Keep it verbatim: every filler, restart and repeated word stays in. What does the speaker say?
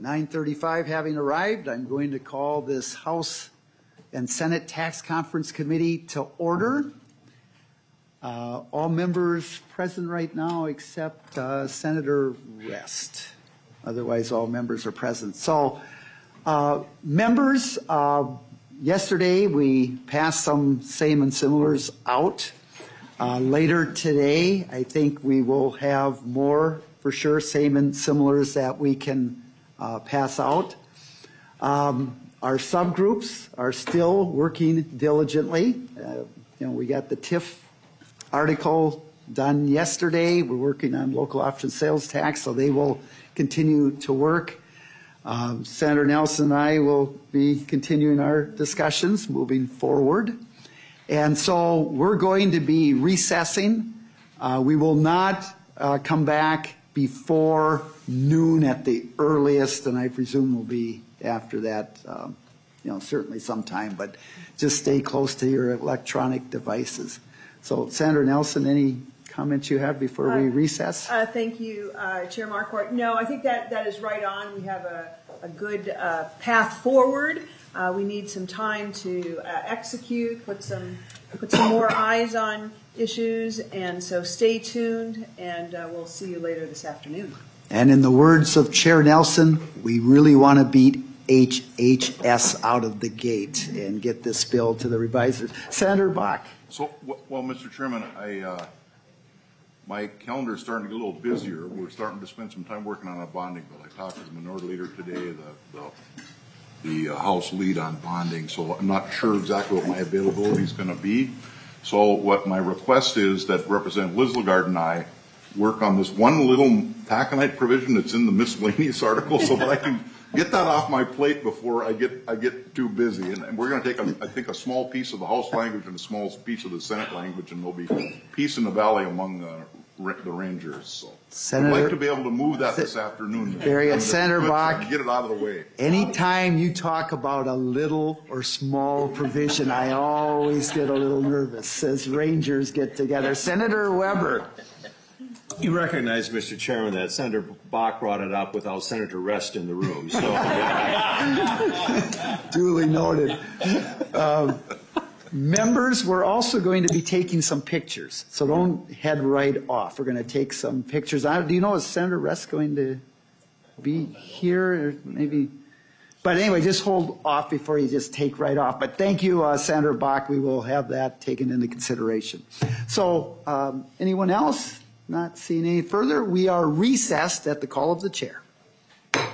nine thirty-five having arrived, I'm going to call this House and Senate Tax Conference Committee to order. Uh, all members present right now except uh, Senator Rest. Otherwise, all members are present. So, uh, members, uh, yesterday we passed some same and similars out. Uh, later today, I think we will have more, for sure, same and similars that we can uh, pass out. Um, our subgroups are still working diligently. Uh, you know, we got the T I F article done yesterday. We're working on local option sales tax, so they will continue to work. Um, Senator Nelson and I will be continuing our discussions moving forward. And so we're going to be recessing. Uh, we will not uh, come back before noon at the earliest, and I presume will be after that, um, you know, certainly sometime, but just stay close to your electronic devices. So, Senator Nelson, any comments you have before uh, we recess? Uh, thank you, uh, Chair Marquardt. No, I think that, that is right on. We have a, a good uh, path forward. Uh, we need some time to uh, execute, put some put some more eyes on issues, and so stay tuned, and uh, we'll see you later this afternoon. And in the words of Chair Nelson, we really want to beat H H S out of the gate and get this bill to the revisers. Senator Bach. So, well, Mister Chairman, I, uh, my calendar is starting to get a little busier. We're starting to spend some time working on a bonding bill. I talked to the minority leader today, the, the the uh, House lead on bonding, so I'm not sure exactly what my availability is going to be. So what my request is that Representative Liz Lagarde and I work on this one little taconite provision that's in the miscellaneous article so that I can get that off my plate before I get I get too busy. And, and we're going to take, a, I think, a small piece of the House language and a small piece of the Senate language, and there'll be peace in the valley among the, the Rangers. So Senator, I'd like to be able to move that this afternoon. Very good. Senator Bach, get it out of the way. Anytime you talk about a little or small provision, I always get a little nervous as Rangers get together. Senator Weber. You recognize, Mister Chairman, that Senator Bach brought it up without Senator Rest in the room. So, duly noted. Um, members, we're also going to be taking some pictures, so don't head right off. We're going to take some pictures. I, do you know, is Senator Rest going to be here? Or maybe. But anyway, just hold off before you just take right off. But thank you, uh, Senator Bach. We will have that taken into consideration. So, um, anyone else? Not seeing any further. We are recessed at the call of the chair.